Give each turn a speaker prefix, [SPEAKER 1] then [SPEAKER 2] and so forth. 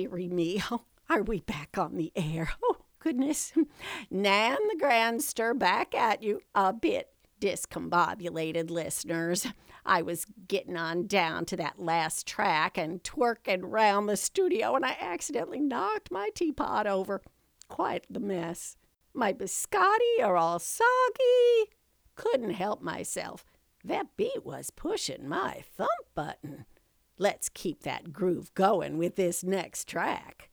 [SPEAKER 1] dearie me. Oh, are we back on the air? Oh, goodness. Nan the Grandster back at you a bit discombobulated, listeners. I was getting on down to that last track and twerking round the studio, and I accidentally knocked my teapot over. Quite the mess. My biscotti are all soggy. Couldn't help myself. That beat was pushing my thump button. Let's keep that groove going with this next track.